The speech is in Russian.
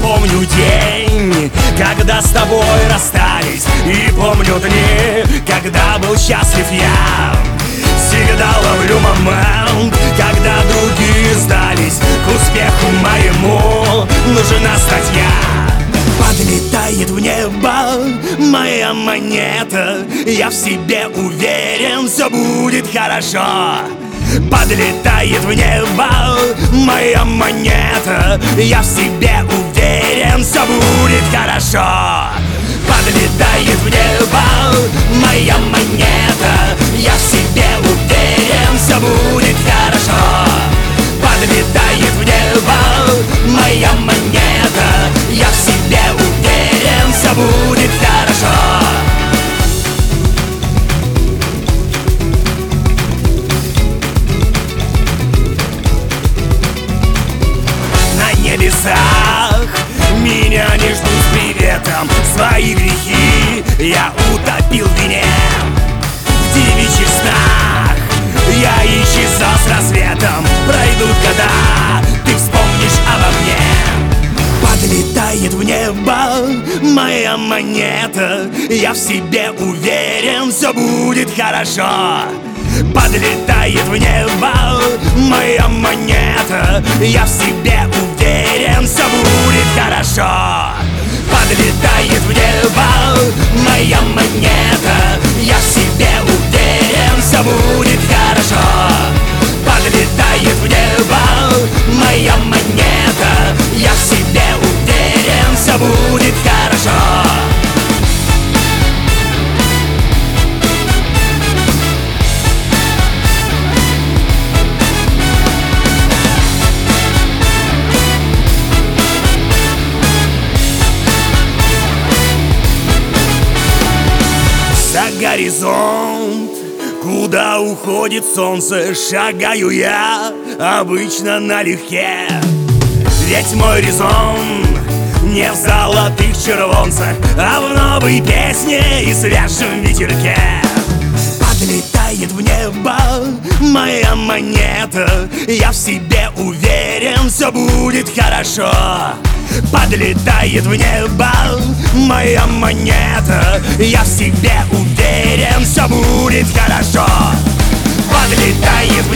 помню день, когда с тобой расстались, и помню дни, когда был счастлив я. Всегда ловлю момент, когда другие сдались, к успеху моему нужна статья. Подлетает в небо моя монета, я в себе уверен, все будет хорошо. Подлетает в небо моя монета, я в себе уверен, все будет хорошо. Подлетает в небо моя монета, я в себе уверен, все будет хорошо. Подлетает в небо моя монета, я в себе уверен, все будет хорошо. Небесах меня не ждут с приветом, свои грехи я утопил в вине. В девичьих снах я исчезал с рассветом, пройдут года, ты вспомнишь обо мне. Подлетает в небо моя монета, я в себе уверен, все будет хорошо. Подлетает в небо моя монета, я в себе уверен, все будет хорошо. Подлетает в небо моя монета, я в себе уверен, все будет хорошо. Подлетает в небо моя монета, я в себе уверен, все будет хорошо. За горизонт, куда уходит солнце, шагаю я обычно налегке. Ведь мой резон не в золотых червонцах, а в новой песне и свежем ветерке. Подлетает в небо моя монета, я в себе уверен, все будет хорошо. Подлетает в небо моя монета, я в себе уверен, все будет хорошо. Подлетает